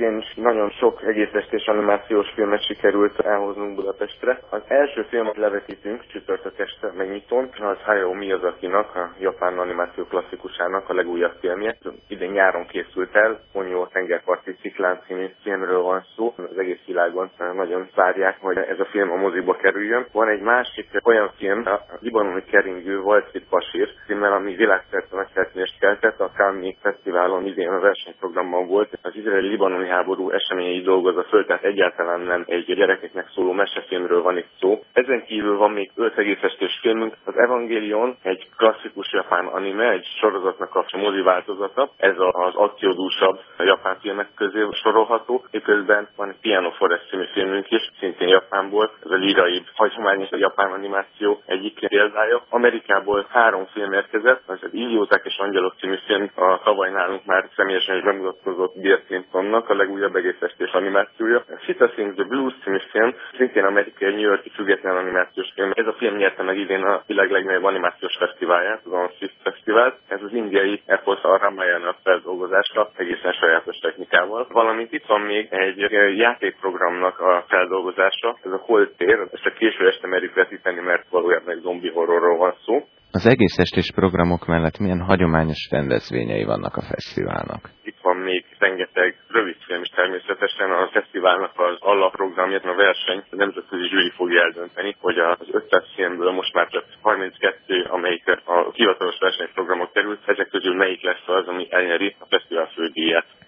idén is nagyon sok egész estés animációs filmet sikerült elhoznunk Budapestre. Az első film, amit levetítünk csütörtök este megnyitón, az Hayao Miyazakinak, a japán animáció klasszikusának a legújabb filmje. Idén nyáron készült el, Ponyo tengerparti ciklán című filmről van szó. Az egész világon nagyon várják, hogy ez a film a moziba kerüljön. Van egy másik olyan film, a libanoni keringő Waltzit Basír címmel, ami világszerte nagy feltűnést keltett, a Cannes Fesztiválon idén a versenyprogramban volt. Az izraeli-libanoni háború eseményei dolgozza föl, tehát egyáltalán nem egy gyerekeknek szóló mesefilmről van itt szó. Ezen kívül van még 5 egész estés filmünk. Az Evangelion egy klasszikus japán anime, egy sorozatnak a mozi változata. Ez az akciódúsabb japán filmek közé sorolható. Miközben van egy Piano Forest című filmünk is, szintén Japánból. Ez a líraibb, hagyományos a japán animáció egyik példája. Amerikából 3 film érkezett, az Idióták és Angyalok című film a tavaly nálunk már személyesen is bemutatkozott Bill Clintonnak a legújabb egész estés animációja. A Sita Sings the Blues című film, szintén amerikai New York-i független animációs film. Ez a film nyerte meg idén a világ legnagyobb animációs fesztiválját, az Ansis Fesztivált. Ez az indiai epos a Ramayana feldolgozása egészen sajátos technikával. Valamint itt van még egy játékprogramnak a feldolgozása, ez a Holt tér. Ezt a késő este merjük vetíteni, mert valójában egy zombi horrorról van szó. Az egész estés programok mellett milyen hagyományos rendezvényei vannak a fesztiválnak? Itt van még rengeteg rövidfilm is természetesen. A fesztiválnak az alapprogramját, a verseny, a nemzetközi zsűri fogja eldönteni, hogy az 500 filmből most már csak 32, amelyik a hivatalos versenyprogramok került, ezek közül melyik lesz az, ami elnyeri a fesztivál fődíját.